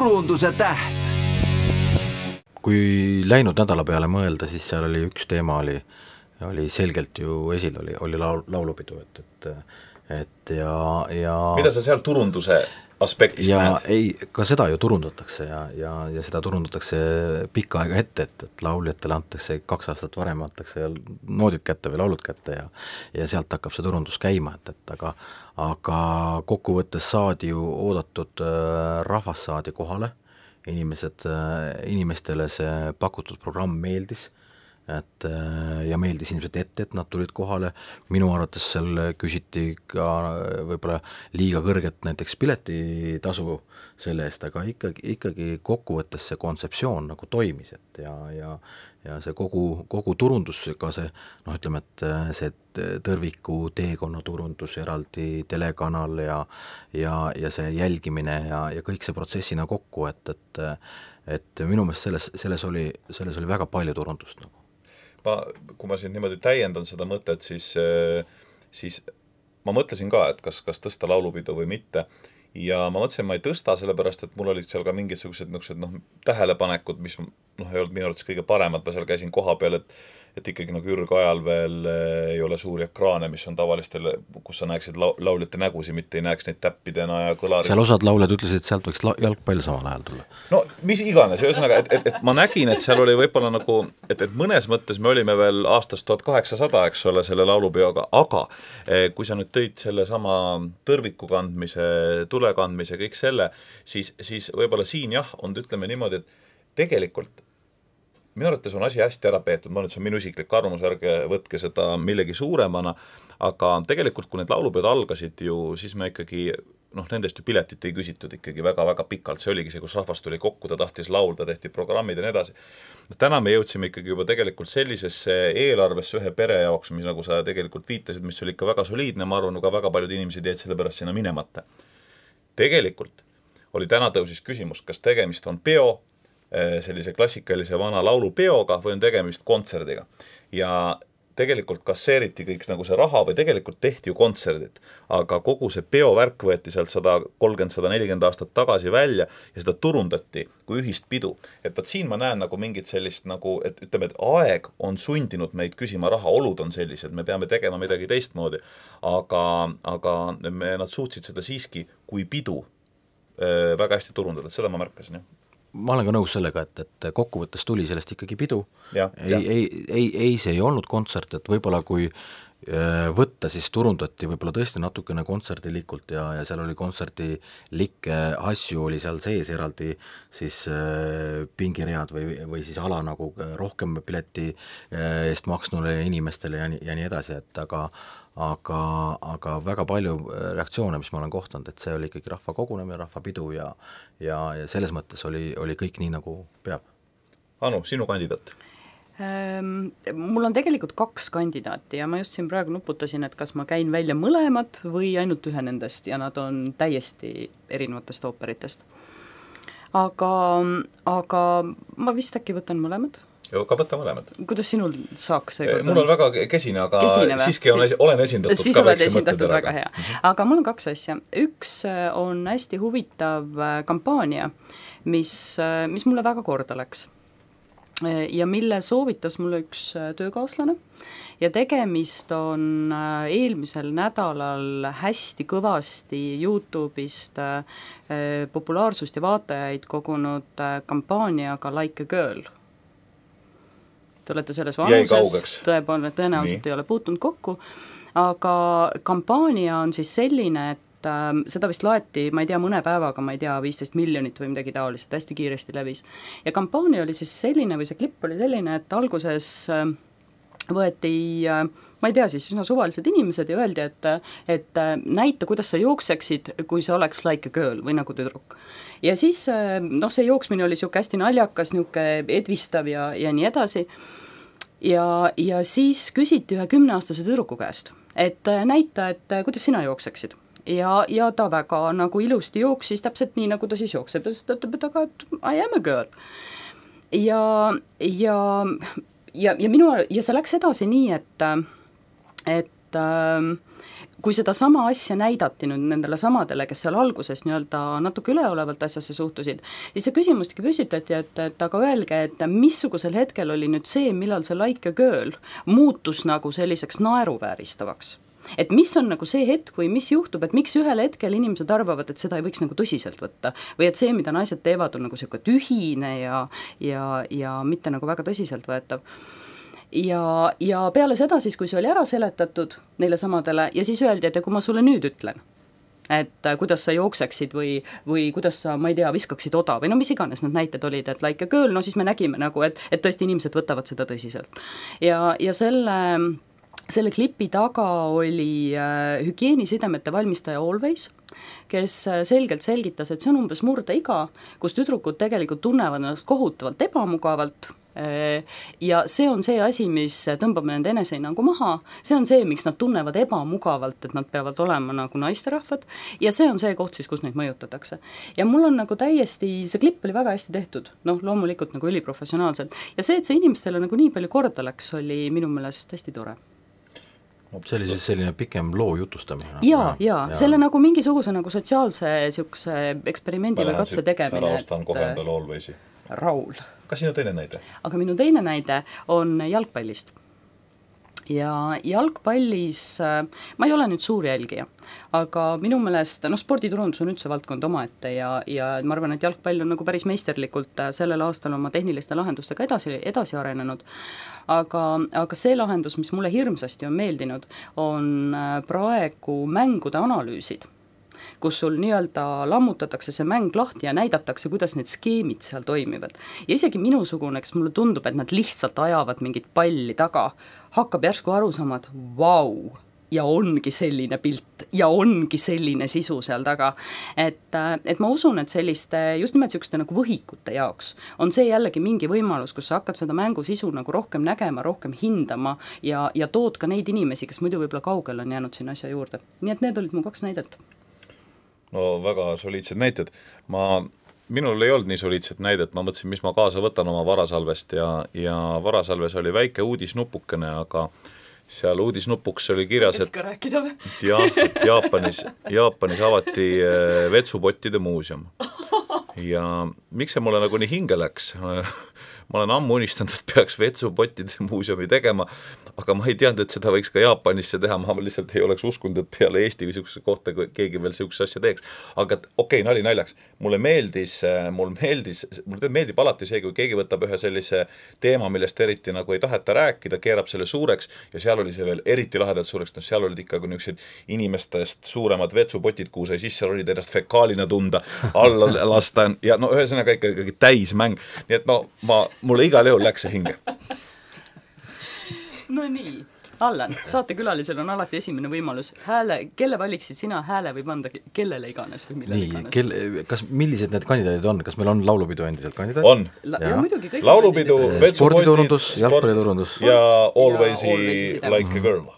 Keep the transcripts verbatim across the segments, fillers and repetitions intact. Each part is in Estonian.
turunduse täht. Kui läinud nädala peale mõelda, siis seal oli üks teema oli, oli selgelt ju esil, oli, oli laul, laulupidu, et, et, et ja, ja... Mida sa seal turunduse aspektist ja näed? Ei, ka seda ju turundatakse ja, ja, ja seda turundatakse pikka aega ette, et, et lauljatele antakse kaks aastat varem, antakse noodid kätte või laulud kätte ja, ja sealt hakkab see turundus käima, et, et aga, aga kokkuvõttes saadi ju oodatud rahvas saadi kohale, inimesed, inimestele see pakutud programm meeldis, et ja meeldis inimesed ette, et nad tulid kohale, minu arvates seal küsiti ka võib-olla liiga kõrget näiteks piletitasu selle eest, aga ikkagi, ikkagi kokkuvõttes see kontseptsioon nagu toimis, et ja, ja, ja see kogu, kogu turundus, ka see, noh ütleme, et see tõrviku teekonna turundus, eraldi telekanal ja, ja, ja see jälgimine ja, ja kõik see protsessina kokku, et, et, et minu meelest selles, selles, oli, selles oli väga palju turundust nagu. Ma, kui ma siin niimoodi täiendan seda mõtet, siis, siis ma mõtlesin ka, et kas, kas tõsta laulupidu või mitte. Ja ma mõtlesin, ma ei tõsta, sellepärast, et mul olid seal ka mingisugused noh, tähelepanekud, mis noh, ei olnud minu arvates kõige paremad. Ma seal käisin koha peal, et, et ikkagi nagu ürgajal veel ei ole suuri ekraane, mis on tavalistel, kus sa näeksid lau, lauljate nägusi, mitte ei näeks neid täppidena ja kõlarid. Seal osad lauljad ütlesid, et sealt võiks la, jalgpall samal ajal tulla. No mis iganes, ühesõnaga, et, et, et ma nägin, et seal oli võib-olla nagu, et, et mõnes mõttes me olime veel aastast tuhat kaheksasada, eks ole, selle laulupeoga, aga kui sa nüüd tõid selle sama tõrviku kandmise, tulekandmise, kõik selle, siis, siis võib-olla siin jah, on ütleme niimoodi, et tegelikult minu arvates on asi hästi ära peetud, ma nüüd see on minu isiklik arvamus, ärge võtke seda millegi suuremana, aga tegelikult kui need laulupeod algasid ju, siis me ikkagi, noh nendest ju piletit ei küsitud ikkagi väga-väga pikalt, see oligi see, kus rahvas tuli kokku, ta tahtis laulda, tehti programmid ja nii edasi. Täna me jõudsime ikkagi juba tegelikult sellisesse eelarvesse ühe pere jaoks, mis nagu sa tegelikult viitasid, mis oli ikka väga soliidne, ma arvan, ka väga paljud inimesed jäid selle pärast sinna minemata. Tegelikult oli täna tõusis küsimus, kas tegemist on peo, sellise klassikalise vana laulupeoga või on tegemist kontserdiga. Ja tegelikult kasseeriti kõik nagu see raha või tegelikult tehti ju kontserdid, aga kogu see peovärk võeti sealt sada kolmkümmend sada nelikümmend aastat tagasi välja ja seda turundati kui ühist pidu. Et vaat siin ma näen nagu mingit sellist nagu, et ütleme, et aeg on sundinud meid küsima raha, olud on sellised, me peame tegema midagi teistmoodi, aga, aga me, nad suutsid seda siiski kui pidu äh, väga hästi turundada, et seda ma märkasin, jah. Ma olen ka nõus sellega, et, et kokkuvõttes tuli sellest ikkagi pidu. Ja, ei, ja. Ei, ei, ei, see ei olnud kontsert, et võib-olla kui võtta, siis turundati võib-olla tõesti natukene kontserdilikult ja, ja seal oli kontsertilikke asju, oli seal sees eraldi siis äh, pingiread või, või siis ala nagu rohkem pileti äh, eest maksnule inimestele ja nii, ja nii edasi, et aga Aga, aga väga palju reaktsioone, mis ma olen kohtanud, et see oli ikkagi rahva kogunemine, rahva pidu ja, ja, ja selles mõttes oli, oli kõik nii, nagu peab. Anu, sinu kandidaat? Ähm, mul on tegelikult kaks kandidaati ja ma just siin praegu nuputasin, et kas ma käin välja mõlemad või ainult ühe nendest ja nad on täiesti erinevatest ooperitest. Aga, aga ma vist äkki võtan mõlemad. Joo, ka võtta mõlemad. Kuidas sinul saaks see mul on väga kesine, aga kesine siiski on, siis, olen esindatud siis oled esindatud väga hea. Aga mul on kaks asja. Üks on hästi huvitav kampaania, mis, mis mulle väga korda läks ja mille soovitas mulle üks töökaaslane ja tegemist on eelmisel nädalal hästi kõvasti YouTube'ist populaarsust ja vaatajaid kogunud kampaaniaga Like a Girl. Te olete selles vanuses, tõepoolest tõenäoliselt ei ole puutunud kokku, aga kampaania on siis selline, et äh, seda vist loeti, ma ei tea, mõne päevaga, ma ei tea, viisteist miljonit või midagi taolist, hästi kiiresti levis. Ja kampaania oli siis selline või see klipp oli selline, et alguses äh, võeti, äh, ma ei tea, siis üsna suvalised inimesed ja öeldi, et, et äh, näita, kuidas sa jookseksid, kui see oleks like a girl või nagu tüdruk. Ja siis noh, see jooksmine oli siuke hästi naljakas, niuke edvistav ja, ja nii edasi. Ja, ja siis küsiti ühe kümneaastase tüdruku käest, et näita, et kuidas sina jookseksid. Ja, ja ta väga nagu ilusti jooksis, täpselt nii, nagu ta siis jookseb. Ta ütleb, et aga et I am a girl. Ja, ja, ja, ja, minu, ja see läks edasi nii, et, et kui seda sama asja näidati nüüd nendele samadele, kes seal alguses nii-öelda natuke üleolevalt asjasse suhtusid, siis see küsimus tegi püsitati, et, et aga öelge, et missugusel hetkel oli nüüd see, millal see Like a Girl muutus nagu selliseks naeruvääristavaks. Et mis on nagu see hetk või mis juhtub, et miks ühel hetkel inimesed arvavad, et seda ei võiks nagu tõsiselt võtta või et see, mida naised teevad, on nagu selline tühine ja, ja, ja mitte nagu väga tõsiselt võetav. Ja, ja peale seda siis, kui see oli ära seletatud neile samadele ja siis öeldi, et kui ma sulle nüüd ütlen, et kuidas sa jookseksid või, või kuidas sa, ma ei tea, viskaksid oda või no mis iganes need näited olid, et Like a Girl, no siis me nägime nagu, et, et tõesti inimesed võtavad seda tõsiselt. Ja, ja selle selle klipi taga oli äh, hügieenisidemete valmistaja Always, kes selgelt selgitas, et see on umbes murdeiga, kus tüdrukud tegelikult tunnevad ennast kohutavalt ebamugavalt äh, ja see on see asi, mis tõmbab nende enesehinnangu maha, see on see, miks nad tunnevad ebamugavalt, et nad peavad olema nagu naisterahvad ja see on see koht siis, kus neid mõjutatakse. Ja mul on nagu täiesti, see klipp oli väga hästi tehtud, noh loomulikult nagu üliprofessionaalselt ja see, et see inimestele nagu nii palju korda läks, oli minu meelest hästi tore. See oli siis selline pikem loo jutustamine. Jaa, jaa, ja. selle nagu mingisuguse nagu sotsiaalse siukse eksperimendi või katse tegemine. Ära ostan kohe endale Alwaysi. Raul. Kas sinu teine näide? Aga minu teine näide on jalgpallist. Ja jalgpallis, ma ei ole nüüd suur jälgija, aga minu meelest, noh sporditurundus on üldse valdkond omaette ja, ja ma arvan, et jalgpall on nagu päris meisterlikult sellel aastal oma tehniliste lahendustega edasi, edasi arenenud, aga, aga see lahendus, mis mulle hirmsasti on meeldinud, on praegu mängude analüüsid, kus sul nii-öelda lammutatakse see mäng lahti ja näidatakse, kuidas need skeemid seal toimivad. Ja isegi minusugune, kes mulle tundub, et nad lihtsalt ajavad mingit palli taga, hakkab järsku aru saama, et vau, ja ongi selline pilt ja ongi selline sisu seal taga. Et, et ma usun, et selliste, just nimelt selliseste nagu võhikute jaoks on see jällegi mingi võimalus, kus sa hakkad seda mängu sisu nagu rohkem nägema, rohkem hindama ja, ja tood ka neid inimesi, kes muidu võib-olla kaugel on jäänud siin asja juurde. Nii et need olid mu kaks näidet. No väga soliidsed näited. Ma, minul ei olnud nii soliidset näidet, ma mõtlesin, mis ma kaasa võtan oma varasalvest ja, ja varasalves oli väike uudisnupukene, aga seal uudisnupuks oli kirjas, et, et, ja, et Jaapanis, Jaapanis avati vetsupottide muuseum. Ja miks see mulle nagu nii hinge läks? Ma olen ammu unistanud, et peaks vetsupottide muuseumi tegema, aga ma ei teadnud, et seda võiks ka Jaapanisse teha, ma lihtsalt ei oleks uskunud, et peale Eesti või niisuguse kohta keegi veel niisuguse asja teeks. Aga okei, okay, nali naljaks. Mulle meeldis, mul meeldis, mulle meeldib alati see, kui keegi võtab ühe sellise teema, millest eriti nagu ei taheta rääkida, keerab selle suureks ja seal oli see veel eriti lahedalt suureks, no seal olid ikka niisugused inimestest suuremad vetsupotid, kuhu sai sisse olid ennast fekaalina tunda, alla lasta ja no ühesõnaga ikka, ikkagi täismäng. Nii et no ma mulle igal juhul läks see hinge. No nii, Allan, saatekülalisel on alati esimene võimalus hääle, kelle valiksid sina, hääle võib anda kellele iganes või millele nii, iganes. Kelle, kas, millised need kandidaadid on? Kas meil on laulupidu endiselt kandidaat? On. La, ja. Ja muidugi kõik laulupidu, sporditurundus, jalgpalliturundus ja Alwaysi Like a Girl.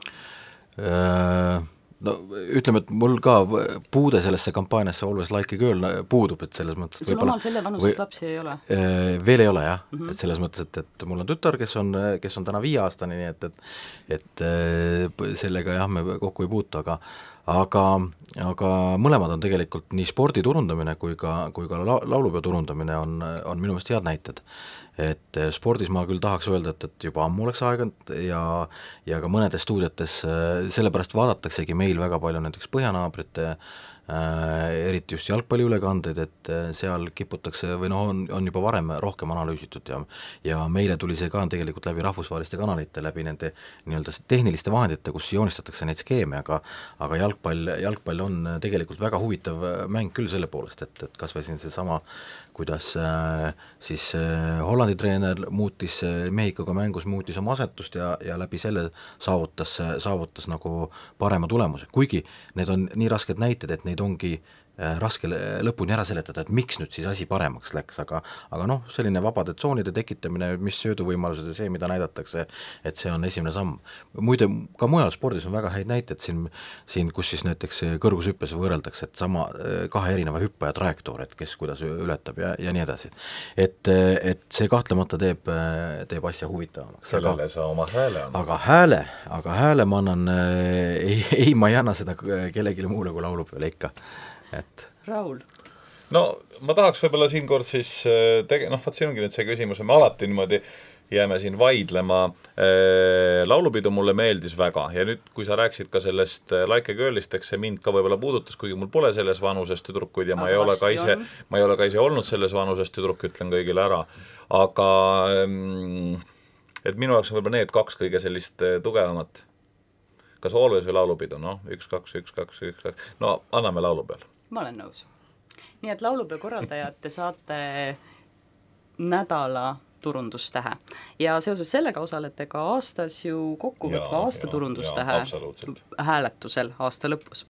Uh, no ütleme, et mul ka puude sellesse kampaaniasse Always Like a Girl puudub, et selles mõttes sul omal selle vanusest või, lapsi ei ole? Veel ei ole jah, mm -hmm. Mhm. et selles mõttes, et, et mul on tütar, kes on, kes on täna viieaastane, nii et, et, et sellega jah, me kokku ei puutu, aga aga, aga mõlemad on tegelikult nii spordi turundamine kui ka, kui ka la, laulupeo turundamine on, on minu meelest head näited. Et spordis ma küll tahaks öelda, et, et juba ammu oleks aeganud ja, ja ka mõnedes stuudiotes sellepärast vaadataksegi meil väga palju näiteks põhjanaabrite äh, eriti just jalgpalliülekandeid, et seal kiputakse või noh, on, on juba varem rohkem analüüsitud ja, ja meile tuli see ka tegelikult läbi rahvusvaheliste kanalite, läbi nende nii-öelda tehniliste vahendite, kus joonistatakse neid skeeme, aga, aga jalgpall, jalgpall on tegelikult väga huvitav mäng küll selle poolest, et, et kas või siin see sama, kuidas äh, siis äh, Hollandi treener muutis äh, Mehhikoga mängus, muutis oma asetust ja, ja läbi selle saavutas, saavutas nagu parema tulemuse, kuigi need on nii rasked näited, et neid ongi raske lõpuni ära seletada, et miks nüüd siis asi paremaks läks, aga aga noh, selline vabade tsoonide tekitamine, mis sööduvõimalused ja see, mida näidatakse, et see on esimene samm. Muide, ka mujal spordis on väga häid näited siin, siin kus siis näiteks kõrgushüppes võrreldakse, et sama kahe erineva hüppaja trajektoor, et kes kuidas ületab ja, ja nii edasi. Et, et see kahtlemata teeb, teeb asja huvitavamaks. Kellele sa oma hääle on? Aga hääle, aga hääle ma annan, ei, ei, ma ei anna seda kellelegi muule kui laulu peale ikka. Et Raul? No ma tahaks võib-olla siin kord siis tege-, noh, vaat siin ongi nüüd see küsimus, me alati niimoodi jääme siin vaidlema. Laulupidu mulle meeldis väga ja nüüd, kui sa rääksid ka sellest Like a Girlist, eks see mind ka võib-olla puudutas, kuigi mul pole selles vanuses tüdrukuid ja ma ei ole ka ise, ma ei ole ka ise olnud selles vanuses tüdruk, ütlen kõigile ära. Aga et minu jaoks on võib-olla need kaks kõige sellist tugevamat. Kas Always või laulupidu? No, üks, kaks, üks, kaks, üks, kaks. No, anname laulu peal. Ma olen nõus. Nii et laulupeo korraldajad te saate nädala turundustähe. Ja seoses sellega osalete ka aastas ju kokkuvõtva aasta turundustähe hääletusel aasta lõpus.